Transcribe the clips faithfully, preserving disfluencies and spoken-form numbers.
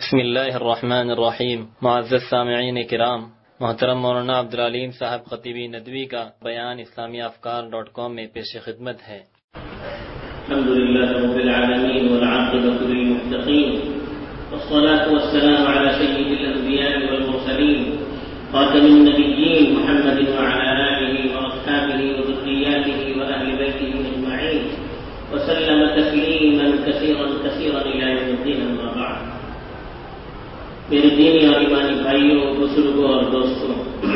بسم اللہ الرحمن الرحیم. معزز سامعین کرام، محترم مولانا عبدالعلیم صاحب خطیبی ندوی کا بیان اسلامی افکار ڈاٹ کام میں پیش خدمت ہے. الحمد للہ رب العالمین والعاقبۃ للمتقین والصلاة والسلام على سید الانبیاء والمرسلین خاتم النبیین محمد وعلى آلہ واصحابہ وذریاتہ واہل بیتہ اجمعین وسلم تسلیما کثیرا کثیرا الی یوم الدین. اما بعد، میرے دینی اور ایمانی بھائیوں، بزرگوں اور دوستوں،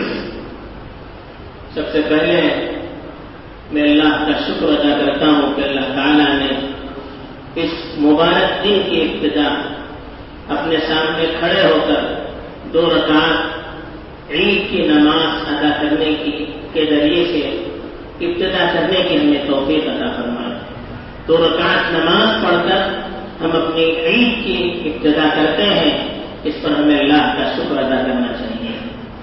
سب سے پہلے میں اللہ کا شکر ادا کرتا ہوں کہ اللہ تعالیٰ نے اس مبارک دن کی ابتدا اپنے سامنے کھڑے ہو کر دو رکعت عید کی نماز ادا کرنے کی کے ذریعے سے ابتدا کرنے کی ہمیں توفیق عطا فرمائی. دو رکعت نماز پڑھ کر ہم اپنی عید کی ابتدا کرتے ہیں. اس پر ہمیں اللہ کا شکر ادا کرنا چاہیے.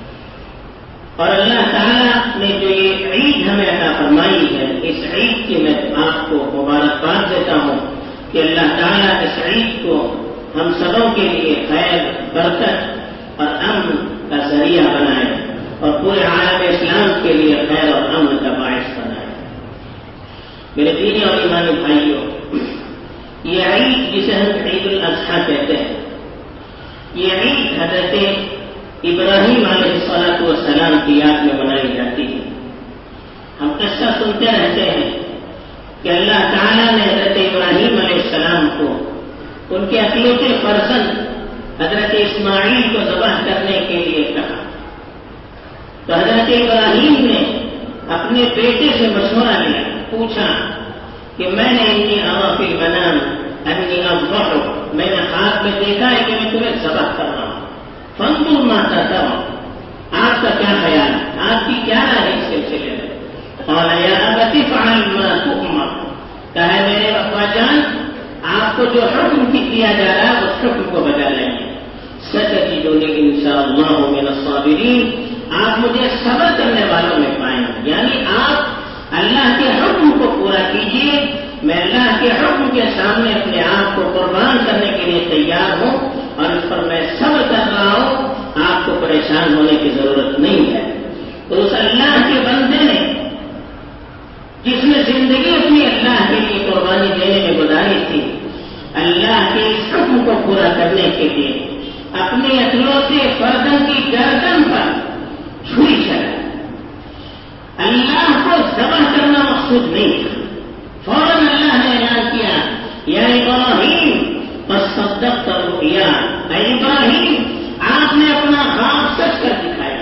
اور اللہ تعالیٰ نے جو یہ عید ہمیں عطا فرمائی ہے، اس عید کی میں آپ کو مبارکباد دیتا ہوں کہ اللہ تعالیٰ اس عید کو ہم سبوں کے لیے خیر، برکت اور امن کا ذریعہ بنائے اور پورے عالم اسلام کے لیے خیر اور امن کا باعث بنائے. میرے دینی اور ایمانی بھائیوں، یہ عید جسے ہم عید الاضحیٰ کہتے ہیں، یہ عید حضرت ابراہیم علیہ الصلوۃ والسلام کی یاد میں منائی جاتی ہے. ہم قصہ سنتے رہتے ہیں کہ اللہ تعالیٰ نے حضرت ابراہیم علیہ السلام کو ان کے اکلوتے فرزند حضرت اسماعیل کو ذبح کرنے کے لیے کہا. تو حضرت ابراہیم نے اپنے بیٹے سے مشورہ لیا، پوچھا کہ میں نے انی ارا فی المنام انی اذبحک، میں نے خواب میں دیکھا ہے کہ میں تمہیں ذبح کر رہا ہوں. فانظر ما ترى، آپ کا کیا خیال ہے، آپ کی کیا رائے اس سلسلے میں؟ قال یا ابت افعل ما تؤمر، کہا میرے ابا جان، آپ کو جو حکم کیا جا رہا ہے اس حکم کو بجا لیں گے. ستجدنی انشاءاللہ من الصابرین، آپ مجھے صبر کرنے والوں میں پائیں گے. یعنی آپ اللہ کے حکم کو پورا کیجیے، میں اللہ کے حکم کے سامنے اپنے آپ کو قربان کرنے کے لیے تیار ہوں اور اس پر میں صبر کر رہا ہوں. آپ کو پریشان ہونے کی ضرورت نہیں ہے. تو اس اللہ کے بندے نے جس نے زندگی اپنی اللہ کے لیے قربانی دینے میں گزاری تھی، اللہ کے اس حکم کو پورا کرنے کے لیے اپنے اکلوتے فرزند کی گردن پر چھری چلا. اللہ کو ذبح کرنا مقصود نہیں تھا. فوراً اللہ نے اعلان کیا، یا ابراہیم فصدقت الرؤیا، اے ابراہیم آپ نے اپنا خواب سچ کر دکھایا.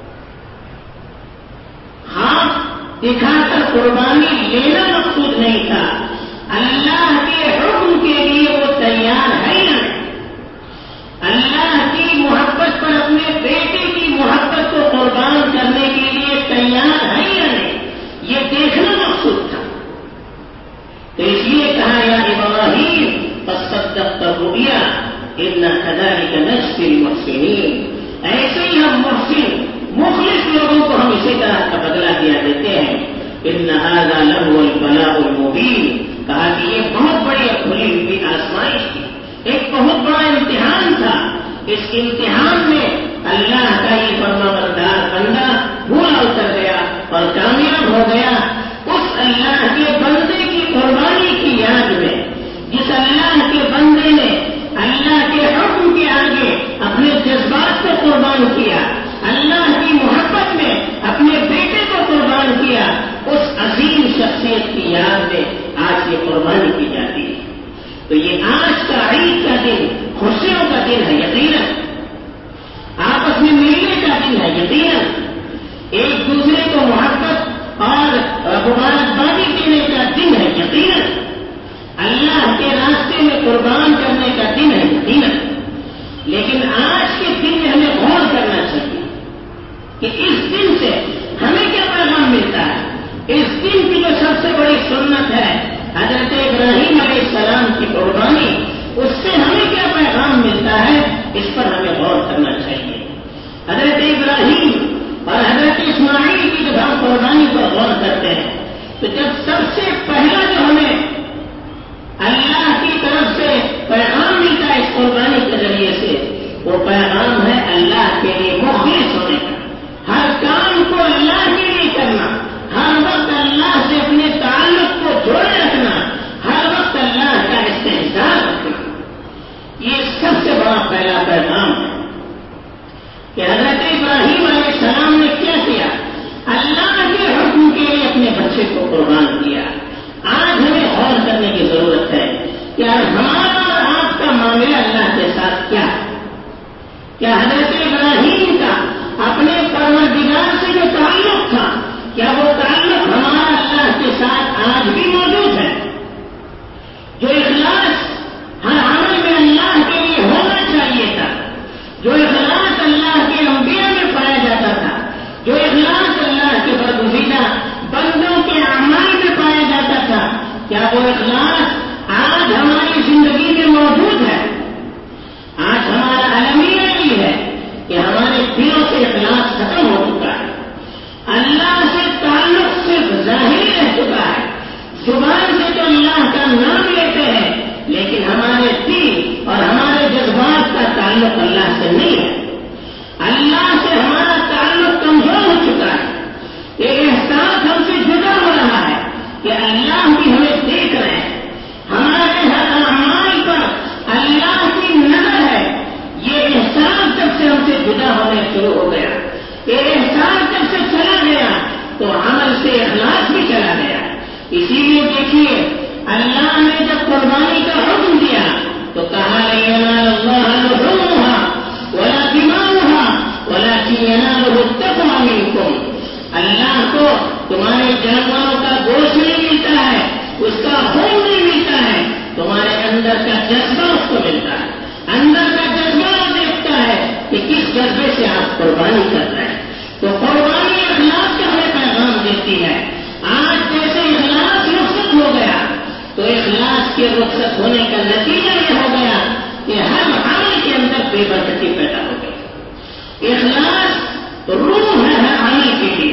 خواب دکھا کر قربانی لینا مقصود نہیں تھا، اللہ کے حکم کے لیے وہ تیار ہے نا. اللہ کی محبت پر اپنے بیٹے کی محبت کو قربان کرنے کے لیے تیار ہے یا نہیں، یہ دیکھنا مقصود تھا. تو اس لیے کہا یا ابراہیم فصدقت الرؤیا انا كذلك نجزي المحسنین، ایسے ہی ہم محسن مخلص لوگوں کو ہم اسی طرح کا بدلہ دیا دیتے ہیں. ان هذا لهو البلاء المبین، کہا کہ یہ بہت بڑی کھلی ہوئی آزمائش تھی، ایک بہت بڑا امتحان تھا. اس امتحان میں اللہ کا یہ فرما بردار بندہ بھولا اتر گیا اور کامیاب ہو گیا. اس اللہ کے بندے کی قربانی کی یاد میں، جس اللہ کے بندے نے اللہ کے حکم کے آگے اپنے جذبات کو قربان کیا، اللہ کی محبت میں اپنے بیٹے کو قربان کیا، اس عظیم شخصیت کی یاد میں آج یہ قربانی کی جاتی ہے. تو یہ آج کا عید کا دن خوشیوں کا دن ہے، یقیناً آپس میں ملنے کا دن ہے، یقیناً ایک دوسرے کو محبت اور مبارکبادی دینے کا دن ہے، یقیناً اللہ کے راستے میں قربان کرنے کا ذریعے سے وہ پیغام ہے اللہ کے لیے مخلص ہونے کا، ہر کام کو اللہ کے لیے کرنا، ہر وقت اللہ سے اپنے تعلق کو جوڑے رکھنا، ہر وقت اللہ کا استحصال رکھنا. یہ سب سے بڑا پہلا پیغام ہے کہ حضرت ابراہیم علیہ السلام نے کیا کیا؟ اللہ کے حکم کے لیے اپنے بچے کو قربان کیا. آج ہمیں غور کرنے کی ضرورت ہے کہ ہمارا اور آپ کا معاملہ اللہ کے ساتھ کیا ہے؟ کیا حضرت ابراہیم کا اپنے پروردگار سے جو تعلق تھا، کیا وہ تعلق ہمارا اللہ کے ساتھ آج بھی موجود ہے؟ جو اخلاص ہر عمل میں اللہ کے لیے ہونا چاہیے تھا، جو اخلاص اللہ کے انبیاء میں پایا جاتا تھا، جو اخلاص اللہ کے برگزیدہ بندوں کے اعمال میں پایا جاتا تھا، کیا وہ اخلاص آج ہماری زندگی میں موجود ہے؟ آج ہمارا المیہ یہ ہے کہ ہمارے دلوں سے اخلاص ختم ہو چکا ہے. اللہ سے تعلق صرف ظاہری رہ چکا ہے. زبان سے تو اللہ کا نام لیتے ہیں، لیکن ہمارے دل اور ہمارے جذبات کا تعلق اللہ سے نہیں ہے. اللہ سے ہمارا تعلق کمزور ہو چکا ہے. یہ احساس ہم سے جدا ہو رہا ہے کہ اللہ بھی ہمیں دیکھ رہے ہیں، ہمارے ہر اعمال پر اللہ کی نظر ہے. یہ احساس جب سے ہم سے جدا ہونے شروع ہو گیا، یہ احساس جب سے چلا گیا تو عمل سے اخلاص بھی چلا گیا. اسی لیے دیکھیے اللہ نے جب قربانی کا حکم دیا تو کہا لن ينال الله لحومها ولا دماؤها ولكن يناله التقوى منكم. اللہ کو تمہارے جانوروں کا گوشت نہیں ملتا ہے، اس کا خون نہیں ملتا ہے، تمہارے اندر کا جذبہ اس کو ملتا ہے. اندر کا جذبہ وہ دیکھتا ہے کہ کس جذبے سے آپ قربانی کر رہے ہیں. تو قربانی اخلاص کا ہمیں پیغام دیتی ہے. آج جیسے اخلاص رخصت ہو گیا تو اخلاص کے رخصت ہونے کا نتیجہ یہ ہو گیا کہ ہر عمل کے اندر بے برکتی پیدا ہو گئی. اخلاص روح ہے ہر عمل کے لیے.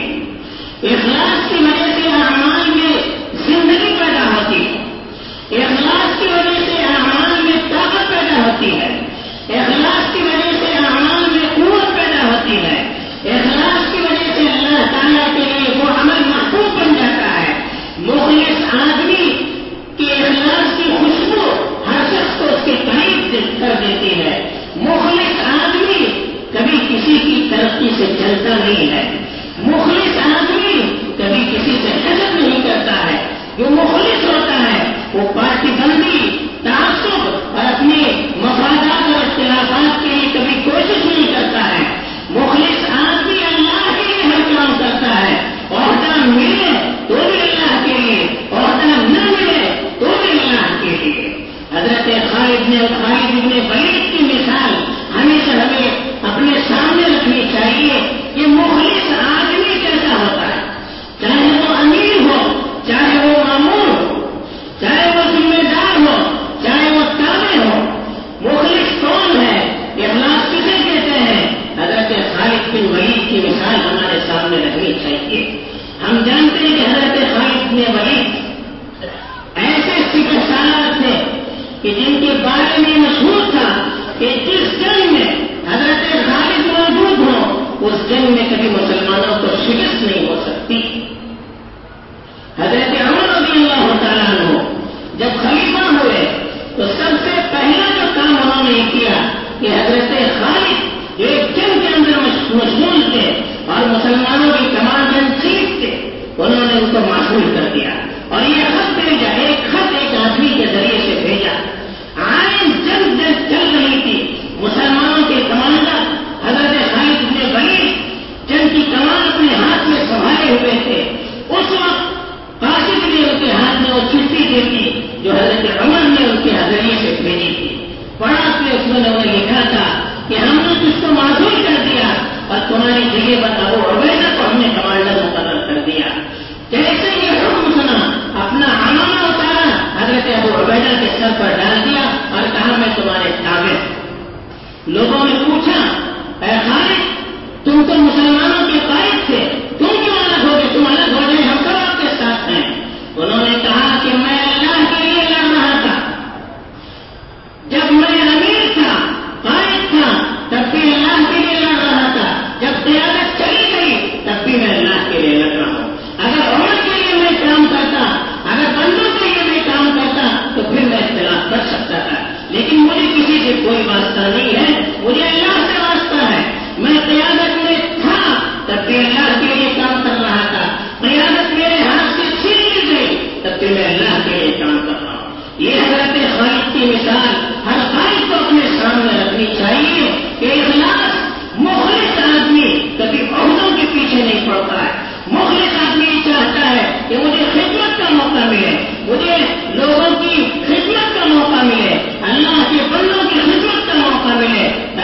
اخلاص کی وجہ سے اعمال میں زندگی پیدا ہوتی ہے. اخلاص کی وجہ سے اعمال میں طاقت پیدا ہوتی ہے. اخلاص کی وجہ سے اعمال میں قوت پیدا ہوتی ہے. اخلاص کی وجہ سے اللہ تعالیٰ کے لیے وہ عمل محفوظ بن جاتا ہے. مخلص آدمی کے اخلاص کی خوشبو ہر شخص کو اس کے قریب کر دیتی ہے. مخلص آدمی کبھی کسی کی ترقی سے جلتا نہیں ہے. مخلص آدمی کبھی کسی سے حسد نہیں کرتا ہے. جو مخلص ہوتا ہے وہ پارٹی بندی، تعصب اور اپنے مفادات اور اختلافات کے لیے کبھی کوشش نہیں کرتا ہے. مخلص آدمی اللہ کے لیے ہر کام کرتا ہے. عہدہ ملے تو بھی اللہ کے لیے، عہدہ نہ ملے تو بھی اللہ کے لیے. حضرت خالد نے خالد ابن ولید کی مثال ہمیشہ ہمیں اپنے سامنے رکھنی چاہیے. یہ مخلص آدمی کیسا ہوتا ہے؟ چاہے وہ امیر ہو، چاہے وہ مامور ہو، چاہے وہ ذمہ دار ہو، چاہے وہ تابع ہو. مخلص کون ہے؟ اخلاص کسے کہتے ہیں؟ حضرت خالد بن ولید کی مثال ہمارے سامنے رکھنی چاہیے. ہم جانتے ہیں کہ حضرت خالد بن ولید ایسے سپہ سالار تھے کہ جن کے بارے میں مشہور تھا کہ جس جنگ میں حضرت خالد موجود ہوں اس جنگ میں کبھی مسلمانوں کو شکست نہیں ہو سکتی. حضرت عمر رضی اللہ تعالیٰ عنہ جب خلیفہ ہوئے تو سب سے پہلا جو کام انہوں نے کیا کہ حضرت خالد جو ایک جنگ کے اندر مشغول تھے اور مسلمانوں کی کمانڈ ان چیف تھے، انہوں نے ان کو معصول کر دیا اور یہ خط بھیجا. ایک خط ایک آدمی کے ذریعے سے بھیجا. آئے جنگ جنگ چل رہی تھی، مسلمانوں کے کمانڈر حضرت خالد بن ولید جنگ کی کمان اپنے ہاتھ میں سنبھالے ہوئے تھے. اس وقت قاصد نے ان کے ہاتھ میں وہ چٹھی دی تھی جو حضرت عمر نے ان کے ذریعے سے بھیجی تھی. پڑھا کہ اس میں انہوں نے لکھا تھا کہ ہم نے تجھ کو معذور کر دیا اور تمہاری جگہ پر ابو عبیدہ کو ہم نے کمانڈر مقرر کر دیا. جیسے یہ حکم سنا اپنا عمامہ اتارا، حضرت ابو عبیدہ کے سر پر ڈال دیا اور کہا میں تمہارے تابع. لوگوں نے پوچھا اے خالد تم تو مسلمانوں کے قائد تھے، تم کیوں الگ ہو گئے؟ تم الگ ہو گئے، ہم سب آپ کے ساتھ ہیں. انہوں نے کہا کہ میں اللہ کے لیے لڑ رہا تھا. جب میں امیر تھا، قائد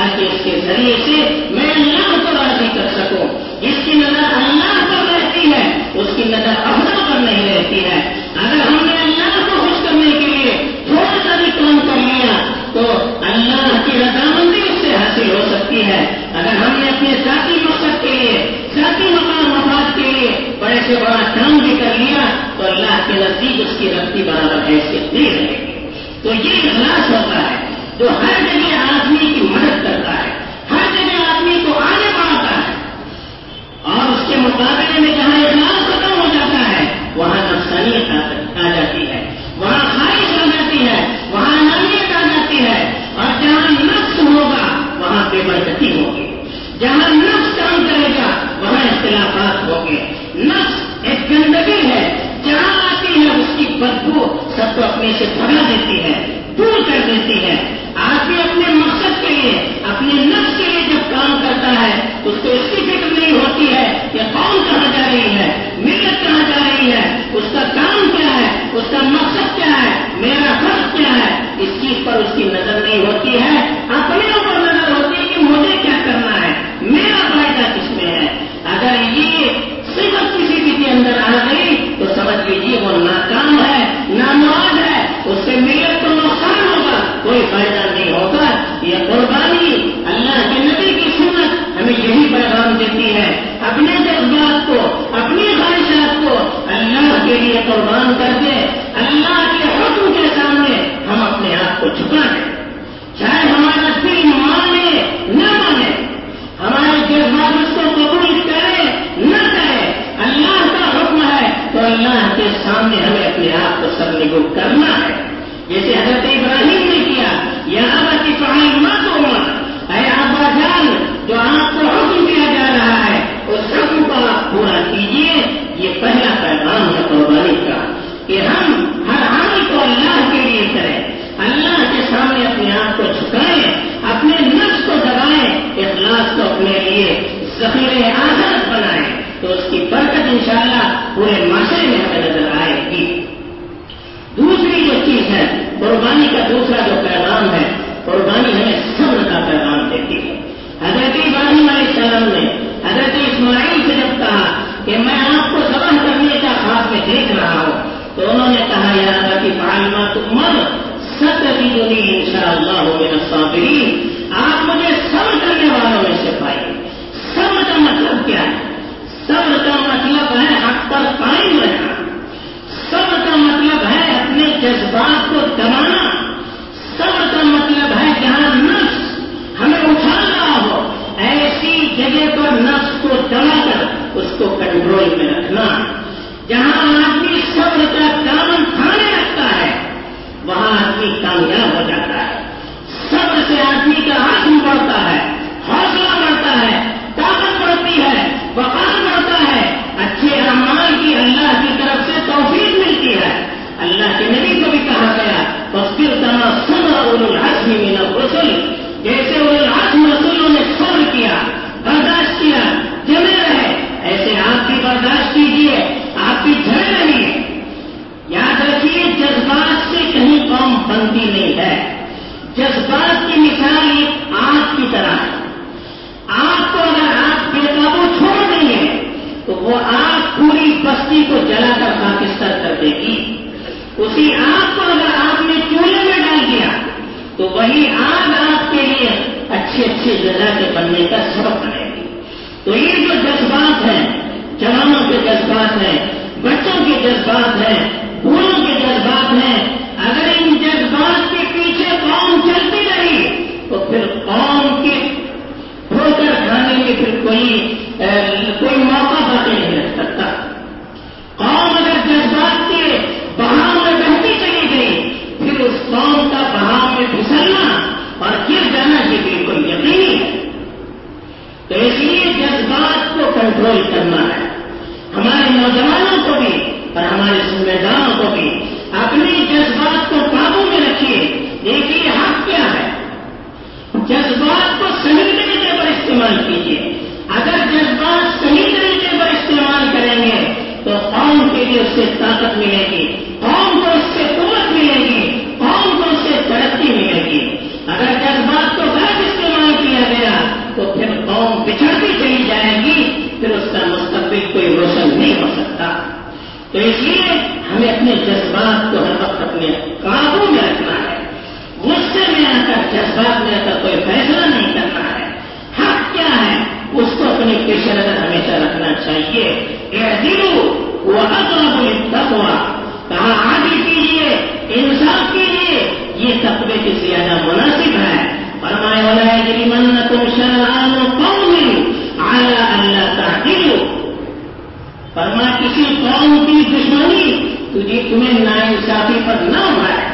تاکہ اس کے ذریعے سے میں اللہ کو راضی کر سکوں. اس کی نظر اللہ پر رہتی ہے, اس کی نظر افضل پر نہیں رہتی ہے. اگر ہم نے اللہ کو خوش کرنے کے لیے تھوڑا سا بھی کام کر لیا تو اللہ کی رضامندی اس سے حاصل ہو سکتی ہے. اگر ہم نے اپنے ذاتی مقصد کے لیے, ذاتی مقام مفاد کے لیے بڑے سے بڑا کام بھی کر لیا تو اللہ کے نزدیک اس کی رفتی برابر حیثیت نہیں رہے گی. تو یہ اخلاص ہوتا ہے جو ہر جگہ آدمی کی مدد کرتا ہے, ہر جگہ آدمی کو آگے بڑھاتا ہے. اور اس کے مقابلے میں جہاں اخلاص ختم ہو جاتا ہے وہاں نفسانیت آ جاتی ہے, وہاں خواہش آ جاتی ہے, وہاں انانیت آ جاتی ہے. اور جہاں نفس ہوگا وہااں بے برکتی ہوگی, جہاں نفس کام کرے گا وہاں اختلافات ہوں گے. نفس ایک گندگی ہے, جہاں آتی ہے اس کی بدبو سب کو اپنے سے بھگا دیتی ہے, دور کر دیتی ہے. آدمی اپنے مقصد کے لیے, اپنے نفس کے لیے جب کام کرتا ہے اس کو اس کی فکر نہیں ہوتی ہے کہ قوم کہاں جا رہی ہے, ملت کہاں جا رہی ہے, اس کا کام کیا ہے, اس کا مقصد کیا ہے, میرا فرض کیا ہے. اس چیز پر اس کی نظر نہیں ہوتی ہے, اپنے اوپر نظر ہوتی ہے کہ مجھے کیا کرنا ہے, میرا فائدہ کس میں ہے. اگر یہ صفت کسی بھی کے اندر آ گئی تو سمجھ لیجیے وہ ناکام ہے, نامراد ہے, اس سے ملت کو نقصان ہوگا, کوئی فائدہ نہیں ہوگا. یہ قربانی اللہ کے نبی کی سنت ہمیں یہی پیغام دیتی ہے, اپنے جذبات کو, اپنی خواہشات کو اللہ کے لیے قربان کر دے. اللہ کے حکم کے سامنے ہم اپنے آپ کو چھپا دیں, چاہے ہمارا دل مانے نہ مانے, ہمارے جذبات اس کو قبول کرے نہ کرے, اللہ کا حکم ہے تو اللہ کے سامنے ہمیں اپنے آپ کو سرنگو کرنا ہے. جیسے حضرت ابراہیم نے کیا, یہاں کی فعال مت عمر, اے ابا جان جو آپ کو حکم دیا جا رہا ہے اس حکم کو آپ پورا کیجیے. یہ پہلا پیغام ہے قربانی کا کہ ہم ہر عمل کو اللہ کے لیے کریں, اللہ کے سامنے اپنے آپ کو جھکائیں, اپنے نفس کو دبائیں, اخلاص کو اپنے لیے ذخیرہ آخرت بنائیں تو اس کی برکت انشاءاللہ پورے معاشرے میں ہمیں نظر آئے گی. دوسری جو چیز ہے قربانی کا دوسرا جو پیغام ہے, قربانی ہمیں صبر کا پیغام دیتی ہے. حضرت ابراہیم علیہ السلام نے حضرت اسماعیل سے جب کہا کہ میں آپ کو ذبح کرنے کا خواب میں دیکھ رہا ہوں تو انہوں نے کہا یا ابا افعل ما تؤمر ستجدنی انشاءاللہ من الصابرین. آپ مجھے صبر کرنے والوں میں سے پائیں. صبر کا مطلب کیا ہے؟ صبر کا مطلب ہے حق پر قائم رہنا. صبر کا مطلب ہے اپنے جذبات کو دبانا. صبر کا مطلب ہے جہاں نفس ہمیں اٹھا رہا ہو ایسی جگہ پر نفس کو دبا کر اس کو کنٹرول میں رکھنا. جہاں آدمی صبر کا دامن تھامے رکھتا ہے وہاں آدمی کامیاب ہو جاتا ہے. صبر سے آدمی کا عزم بڑھتا ہے, حوصلہ بڑھتا ہے, طاقت بڑھتی ہے, وقار بڑھتا ہے, اچھے اعمال کی اللہ کی طرف سے توفیق ملتی ہے. اللہ کے نبی کو بھی کہا گیا فاصبر کما صبر اولو العزم من الرسل, جیسے اولو العزم رسولوں نے صبر کیا, برداشت کیا, جمے رہے, ایسے آپ بھی برداشت کیجیے, آپ بھی جمے رہیے. یاد رکھیے جذبات سے کہیں قوم بنتی نہیں ہے. جذبات کی مثال ایک آگ کی طرح ہے. آگ کو اگر آپ بے قابو چھوڑ دیں گے تو وہ آگ پوری بستی کو جلا کر خاکستر کر دے گی. اسی آگ کو اگر آپ نے چولہے میں ڈال دیا تو وہی آگ آپ کے لیے اچھے اچھے جگہ کے بننے کا سبب بنے گی. تو یہ جو جذبات ہیں, جوانوں کے جذبات ہیں, بچوں کے جذبات ہیں, بوڑھوں کے جذبات ہیں, اگر ان جذبات کے پیچھے قوم چلتی رہی تو پھر قوم کے ٹھوکر کھانے میں پھر کوئی کوئی موقع باقی نہیں رکھ سکتا. قوم اگر جذبات کے بہاؤ میں بہتی چلی گئی پھر اس قوم کا بہاؤ میں پھسلنا اور گر جانا یہ بالکل یقینی ہے. تو اس لیے جذبات کو کنٹرول کرنا ہے. ہمارے نوجوانوں کو بھی اور ہمارے ذمہ داروں کو بھی اپنے جذبات کو قابو میں رکھیے. دیکھیے حق کیا ہے, جذبات کو صحیح طریقے پر استعمال کیجیے. اگر جذبات صحیح طریقے پر استعمال کریں گے تو قوم کے لیے اس سے طاقت ملے گی, قوم کو اس سے قوت ملے گی, قوم کو اس سے ترقی ملے گی. اگر جذبات کو غلط استعمال کیا بچھڑتی چلی جائے گی پھر اس کا مستقبل کوئی روشن نہیں ہو سکتا. تو اس لیے ہمیں اپنے جذبات کو ہر وقت اپنے قابو میں رکھنا ہے. غصے میں آ کر جذبات میں آ کر کوئی فیصلہ نہیں کرنا ہے. حق کیا ہے اس کو اپنے پیش نظر ہمیشہ رکھنا چاہیے. اعدلوا واقرب للتقوى، کہا عادل کیجیے، انصاف کیجیے، یہ تقوی کی زیادہ مناسب ہے. فرمایا ولا یجرمنکم شنآن قوم علی الا تعدلوا، فرما کسی قوم کی دشمنی تجھے تمہیں ناانصافی پر نہ اٹھائے.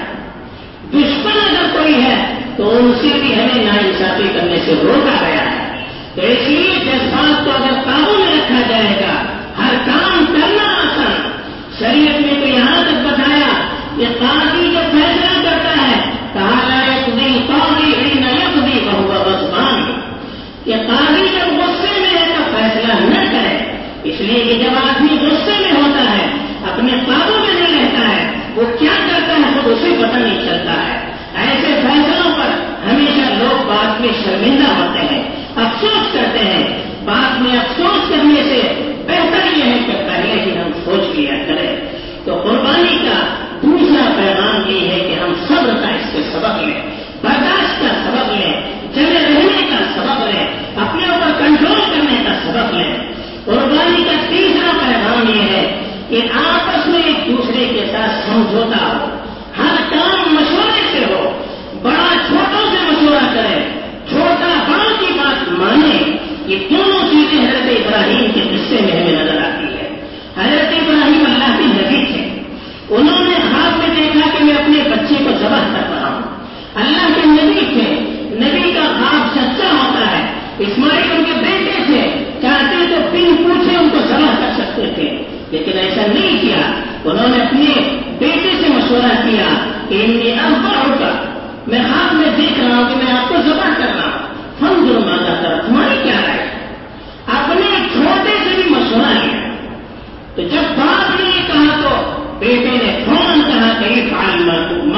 دشمن اگر کوئی ہے تو ان سے بھی ہمیں ناانصافی کرنے سے روکا گیا ہے. تو اس لیے جذبات کو اگر قابو میں رکھا جائے گا ہر کام کرنا آسان. شریعت میں تو یہاں تک بتایا کہ قاضی جو فیصلہ کرتا ہے کہا لا یقضی القاضی حین یقضی وہو غضبان، کہ قاضی جب غصے میں ہے تو فیصلہ نہ کرے. اس لیے کہ جب آدمی غصے میں ہوتا ہے اپنے قابو میں نہیں رہتا ہے وہ کیا کرتا ہے خود اسے پتہ نہیں چلتا ہے. ایسے فیصلوں پر ہمیشہ لوگ بعد میں شرمندہ ہوتے ہیں، افسوس کرتے ہیں. بعد میں افسوس کرنے سے بہتر یہ ہے کہ پہلے ہی ہم سوچ لیا کریں. تو قربانی کا دوسرا پیغام یہ ہے کہ ہم صبر کا اس سے سبق لیں، برداشت کا سبق لیں، جمے رہنے کا سبق لیں، اپنے اوپر کنٹرول کرنے کا سبق لیں. قربانی کا تیسرا پیغام یہ ہے کہ آپس میں ایک دوسرے کے ساتھ سمجھوتا ہو، ہر کام مشورے سے ہو، بڑا چھوٹوں سے مشورہ کرے، چھوٹا بڑوں کی بات مانے. یہ دونوں چیزیں حضرت ابراہیم کے قصے میں ہمیں نظر آتی ہے. حضرت ابراہیم اللہ کے نبی تھے. انہوں نے خواب میں دیکھا کہ میں اپنے بچے کو ذبح کر رہا ہوں. اللہ کے نبی تھے، نبی کا خواب سچا ہوتا ہے. اسماعیل ان کے بیٹے تھے، چاہتے تو بن پوچھے ان کو ذبح کر سکتے تھے، لیکن ایسا نہیں کیا. انہوں نے اپنے بیٹے سے مشورہ کیا کہ ان ابا ہوگا، میں خواب میں دیکھ رہا ہوں کہ میں آپ کو ذبح کر رہا ہوں، ہم جو مانا کر تمہاری کیا رائے. اپنے چھوٹے سے بھی مشورہ لیا. تو جب باپ نے یہ کہا تو بیٹے نے فوراً کہا کہ یہ فعال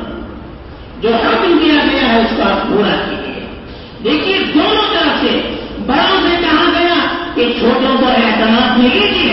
مرد جو حکم دیا گیا ہے اس کو آپ پورا کیجیے. دیکھیے دونوں طرف سے بڑوں سے کہا گیا کہ چھوٹوں کو اعتماد میں لیجیے،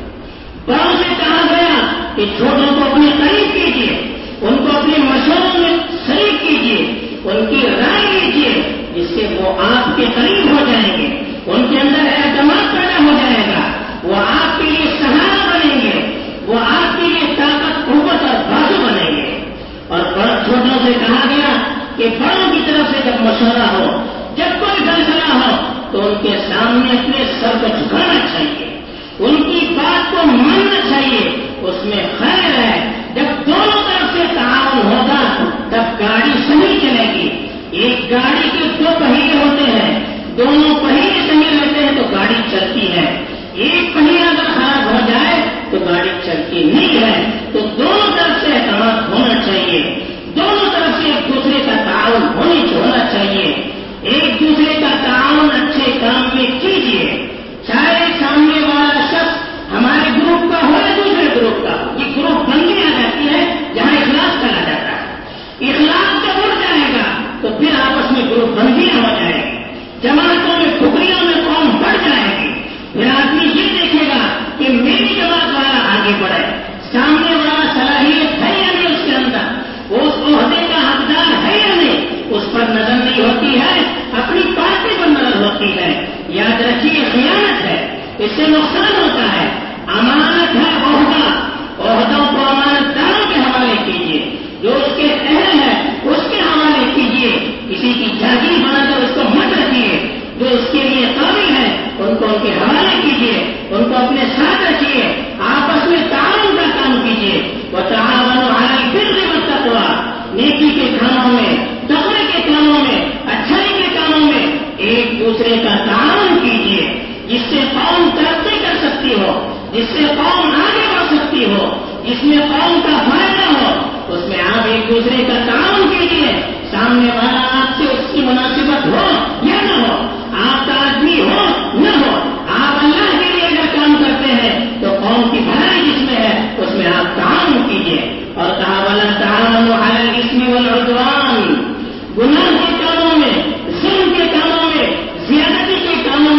بڑوں سے کہا گیا کہ چھوٹوں کو اپنے قریب کیجیے، ان کو اپنے مشوروں میں شریک کیجیے، ان کی رائے لیجیے جس سے وہ آپ کے قریب ہو جائیں گے، ان کے اندر اعتماد پیدا ہو جائے گا، وہ آپ کے لیے سہارا بنیں گے، وہ آپ کے لیے طاقت قوت اور بازو بنیں گے. اور بڑوں چھوٹوں سے کہا گیا کہ بڑوں کی طرف سے جب مشورہ ہو، جب کوئی فیصلہ ہو تو ان کے سامنے اپنے سر کو جھکانا چاہیے، ان کی بات کو ماننا چاہیے، اس میں خیر ہے. جب دونوں طرف سے تعاون ہوگا تب گاڑی صحیح چلے گی. ایک گاڑی کے دو پہیے ہوتے ہیں، دونوں پہیے صحیح رہتے ہیں تو گاڑی چلتی ہے. ایک پہیہ اگر خراب ہو جائے تو گاڑی چلتی نہیں ہے. تو دونوں طرف سے اعتماد ہونا چاہیے، دونوں طرف سے ایک دوسرے کا تعاون ہونی ہونا چاہیے. ایک دوسرے کا تعاون اچھے کام میں کیجیے، چاہے سامنے والا شخص ہمارے گروپ کا ہو یا دوسرے گروپ کا. یہ گروپ بندی آ جاتی ہے جہاں اخلاص کرا جاتا ہے. اخلاص جب اڑ جائے گا تو پھر آپس میں گروپ بندیاں ہو جائے گی، جماعتوں میں ٹکڑیوں میں قوم بڑھ جائے گی. پھر آدمی یہ دیکھے گا کہ میری جماعت والا آگے بڑھے، سامنے والا صلاحیت ہے یا نہیں اس کے اندر، اس عہدے کا حقدار ہے یا نہیں، اس پر نظر نہیں ہوتی ہے، اپنی پارٹی پر نظر ہوتی ہے. یاد رکھیے خیانت ہے، اس سے نقصان ہوتا ہے. امانت ہے عہدہ، عہدوں کو امانت داروں کے حوالے کیجیے، جو اس کے اہل ہے اس کے حوالے کیجیے. کسی کی جاگیر بنا کر اس کو مت رکھیے. جو اس کے لیے قابل ہے ان کو ان کے حوالے کیجیے، ان کو اپنے ساتھ رکھیے، آپس میں تعاون کا کام کیجیے. وتعاونوا علی البر والتقوی، نیکی کے کاموں میں، تقوی کے کاموں میں، اچھائی کے کاموں میں ایک دوسرے کا تعاون کیجیے، جس سے قوم ترقی کر سکتی ہو، جس سے قوم آگے بڑھ سکتی ہو، جس میں قوم کا فائدہ ہو. اس میں آپ ایک دوسرے کا تعاون کیجیے. سامنے والا آپ سے اس کی مناسبت ہو یا نہ ہو، آپ کا آدمی ہو نہ ہو، آپ اللہ کے لیے اگر کام کرتے ہیں تو قوم کی بھلائی جس میں ہے اس میں آپ تعاون کیجیے. اور کہا وَلَا تَعَاوَنُوا عَلَى الْإِثْمِ وَالْعُدْوَانِ، گناہ کے کاموں میں، ظلم کے کاموں میں، زیادتی کے کاموں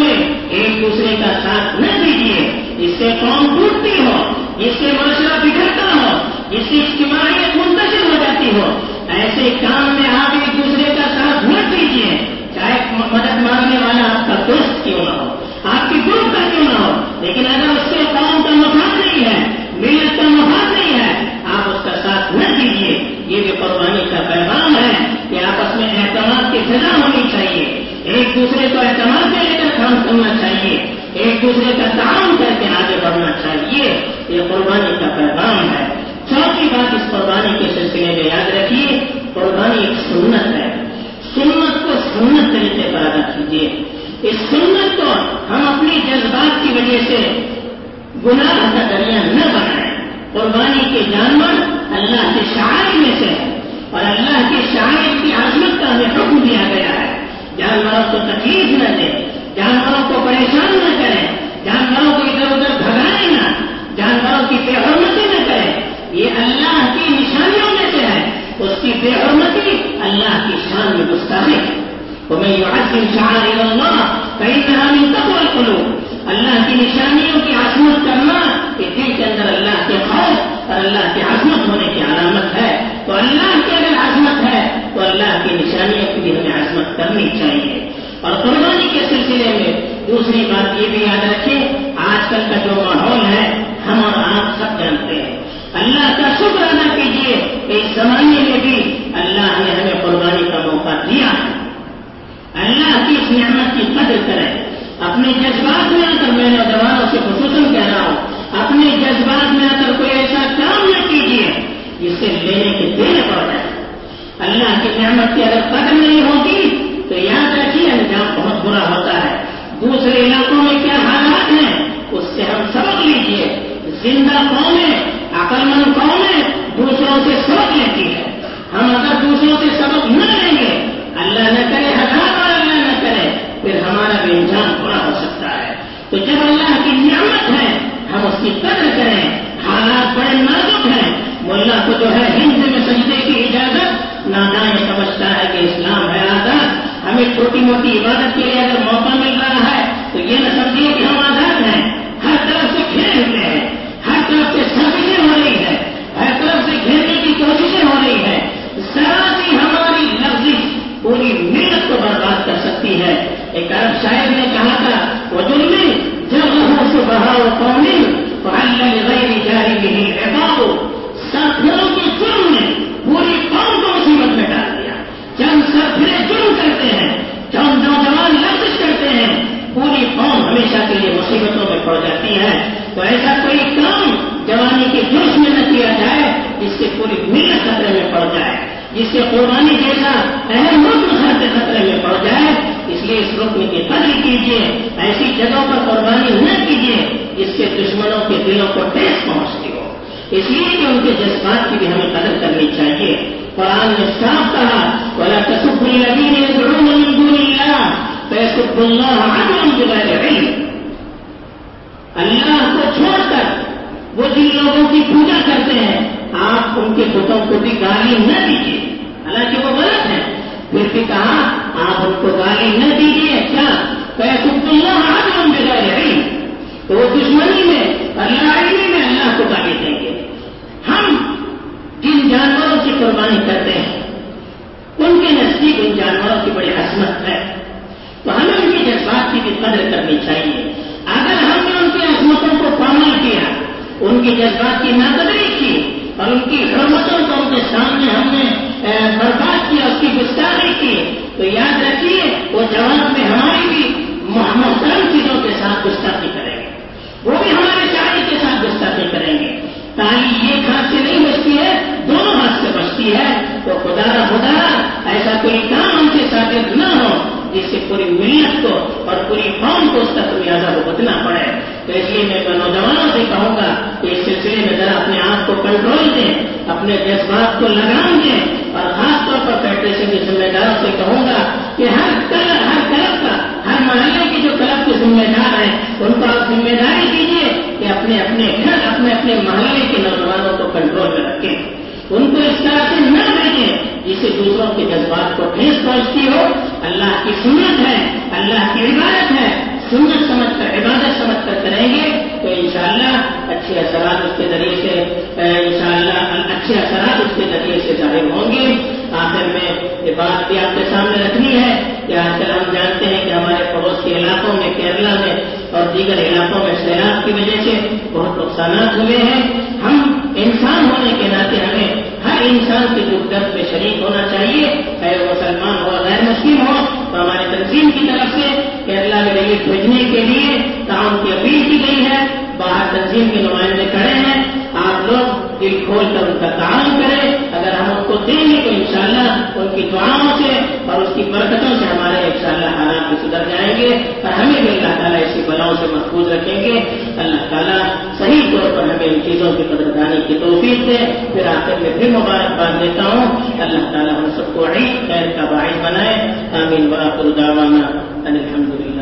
کیوں نہ ہو، آپ کی گروپ کا کیوں نہ ہو، لیکن اگر اس سے قوم کا مفاد نہیں ہے، ملت کا مفاد نہیں ہے، آپ اس کا ساتھ نہ دیجیے۔ یہ بھی قربانی کا پیغام ہے کہ آپس میں اعتماد کی فضا ہونی چاہیے، ایک دوسرے کو اعتماد میں لے کر کام کرنا چاہیے، ایک دوسرے کا تعاون کر کے آگے بڑھنا چاہیے۔ یہ قربانی کا پیغام ہے۔ چوتھی بات اس قربانی کے سلسلے میں یاد رکھیے، قربانی ایک سنت ہے، سنت کو سنت طریقے پر ادا کیجیے۔ اس سنت کو ہم اپنی جذبات کی وجہ سے گناہ کا دریا نہ بنائیں۔ قربانی کے جانور اللہ کے شعائر میں سے ہے اور اللہ کے شعائر کی عظمت کا ہمیں حکم دیا گیا ہے۔ جانوروں کو تکلیف نہ دیں، جانوروں کو پریشان نہ کریں، جانوروں کو ادھر ادھر بھگائیں نہ، جانوروں کی بے حرمتی نہ کریں۔ یہ اللہ کی نشانیوں میں سے ہے، اس کی بے حرمتی اللہ کی شان میں گستاخی ہے۔ وَمَن يُعَظِّمْ شَعَائِرَ اللَّهِ فَإِنَّهَا مِن تَقْوَى الْقُلُوبِ، اللہ کی نشانیوں کی عظمت کرنا کہ دل کے اندر اللہ کے خوف اور اللہ کی عظمت ہونے کی علامت ہے۔ تو اللہ کی اگر عظمت ہے تو اللہ کی نشانیوں کی بھی ہمیں عظمت کرنی چاہیے۔ اور قربانی کے سلسلے میں دوسری بات یہ بھی یاد رکھیں، آج کل کا جو ماحول ہے ہم اور آپ سب جانتے ہیں۔ اللہ کا شکر ادا کیجیے کہ اس زمانے میں بھی اللہ نے ہمیں قربانی کا موقع دیا ہے۔ اللہ کی اس نعمت کی قدر کریں۔ اپنے جذبات میں آ کر میں نوجوانوں سے خصوصاً کہہ رہا ہوں، اپنے جذبات میں آ کر کوئی ایسا کام نہ کیجیے جس سے لینے کے دینے پڑ جائے۔ اللہ کی نعمت کی اگر قدر نہیں ہوگی تو یاد رکھیے انجام بہت برا ہوتا ہے۔ دوسرے علاقوں میں کیا حالات ہیں اس سے ہم سبق لیجیے۔ زندہ قومیں، عقل مند قومیں دوسروں سے سبق لیتی ہے۔ ہم اگر دوسروں سے سبق نہ لیں گے، اللہ نہ کرے ہزار بار اللہ نہ کرے، پھر ہمارا بھی انجام برا ہو سکتا ہے۔ تو جب اللہ کی نعمت ہے ہم اس کی قدر کریں۔ حالات بڑے نازک ہیں، ملا کو جو ہے ہند میں سجدے کی اجازت، نادان یہ سمجھتا ہے کہ اسلام ہے آزاد، ہمیں چھوٹی موٹی عبادت کے لیے اگر موقع مل رہا ہے تو یہ نہ سمجھیے کہ ہم آزاد ہیں۔ ہر طرف سے گھیرے ہوئے ہیں، ہر طرف سے سازشیں ہو رہی ہے، ہر طرف سے گھیرنے کی کوششیں ہو رہی ہے۔ ذرا سی ہماری لفظ پوری ملت کو برباد کر سکتی ہے۔ ایک عرب شاعر نے کہا تھا، وَجُرْمِ جَرَّهُ سُبَحَاءُ قَوْمٍ فَعَلَّ لِغَيْرِ جَارِبِهِ عِقَابُ، سرفروں کے جرم نے پوری قوم کو مصیبت میں ڈال دیا۔ چند سرفرے جرم کرتے ہیں، چند نوجوان لفظ کرتے ہیں، پوری قوم ہمیشہ کے لیے مصیبتوں میں پڑ جاتی ہے۔ تو ایسا کوئی کام جوانی کے جوش میں نہ کیا جائے جس سے پوری ملت خطرے میں پڑ جائے، جس سے قربانی جیسا اہم رکن ہر کے خطرے میں پڑ جائے۔ اس لیے اس رکن کی قدر کیجیے، ایسی جگہوں پر قربانی نہ کیجیے جس سے دشمنوں کے دلوں کو ٹھیس پہنچتی ہو، اس لیے کہ ان کے جذبات کی بھی ہمیں قدر کرنی چاہیے۔ قرآن نے صاف کہا، وَلَا تَسُبُّوا الَّذِينَ يَدْعُونَ مِن دُونِ اللَّهِ فَيَسُبُّوا اللَّهَ عَدْوًا بِغَيْرِ عِلْمٍ، اللہ کو چھوڑ کر وہ جن لوگوں کی پوجا کرتے ہیں آپ ان کے بتوں کو بھی گالی نہ دیجیے، حالانکہ وہ غلط ہے، پھر بھی کہا آپ ان کو گالی نہ دیجیے۔ کیا فَيَسُبُّوا اللَّهَ عَدْوًا بِغَيْرِ عِلْمٍ، تو وہ دشمنی میں اللہ علمی میں اللہ کو گالی دیں گے۔ ہم جن جانوروں کی قربانی کرتے ہیں ان کے نزدیک ان جانوروں کی بڑی عظمت ہے، تو ہمیں ان کے جذبات کی بھی قدر کرنی چاہیے۔ اگر ہم نے ان کی عظمتوں کو پامال کیا، ان کی جذبات کی ناقدری کی اور ان کی حرمتوں کو ان کے سامنے ہم نے برباد کیا، اس کی گستاخی کی، تو یاد رکھیے وہ جواب میں ہماری بھی محترم چیزوں کے ساتھ گستاخی کریں گے، وہ بھی ہمارے شاعری کے ساتھ گستاخی کریں گے۔ تالی ایک ہاتھ سے نہیں بچتی ہے، دونوں ہاتھ سے بچتی ہے۔ تو خدا را خدا ایسا کوئی کام ہم سے ثابت نہ ہو جس سے پوری ملت کو اور پوری قوم کو اس کا خمیازہ بھگتنا پڑے۔ تو اس لیے میں نوجوانوں سے کہوں گا کہ اس سلسلے میں ذرا اپنے آپ کو کنٹرول دیں، اپنے جذبات کو لگام دیں، اور خاص طور پر فیڈریشن کے ذمہ داروں سے کہوں گا کہ ہر کلب ہر کلب کا ہر محلے کے جو کلب کے ذمہ دار ہیں ان کو آپ ذمہ داری دیجیے کہ اپنے اپنے گھر اپنے اپنے محلے کے نوجوانوں کو کنٹرول میں رکھیں، ان کو اس طرح سے نہ بھیجیں جس سے دوسروں کے جذبات کو ٹھیس پہنچتی ہو۔ اللہ کی سنت ہے، اللہ کی عبادت ہے، سنت سمجھ کر عبادت سمجھ کر کریں گے تو انشاءاللہ اچھے اثرات اس کے ذریعے سے انشاءاللہ اچھے اثرات اس کے ذریعے سے ظاہر ہوں گے۔ آخر میں یہ بات بھی آپ کے سامنے رکھنی ہے کہ آج کل ہم جانتے ہیں کہ ہمارے پڑوس پڑوس کے علاقوں میں کیرلا میں اور دیگر علاقوں میں سیلاب کی وجہ سے بہت نقصانات ہوئے ہیں. ہم انسان ہونے کے ناطے ہمیں ہر انسان کے دکھ درد میں شریک ہونا چاہیے، چاہے وہ مسلمان ہو غیر مسلم ہو. تو ہماری تنظیم کی طرف سے کیرلا میں ریلیف بھیجنے کے لیے تعاون کی اپیل کی گئی ہے. باہر تنظیم کے نمائندے کھڑے ہیں، آپ لوگ دل کھول کر ان کا تعاون کریں. اگر ہم ان کو دیں گے تو انشاءاللہ ان کی دعاؤں سے اور اس کی برکتوں سے ہمارے انشاءاللہ حالات بھی سدھر جائیں گے اور ہمیں بھی اللہ تعالیٰ ایسی بلاؤں سے محفوظ رکھیں گے. اللہ تعالیٰ صحیح طور پر ہمیں ان چیزوں کی قدردانی کی توفیق دے. پھر آخر میں پھر مبارکباد دیتا ہوں. اللہ تعالیٰ ہم سب کو عید خیر کا باعث بنائے. آمین. وآخر دعوانا ان الحمد للہ.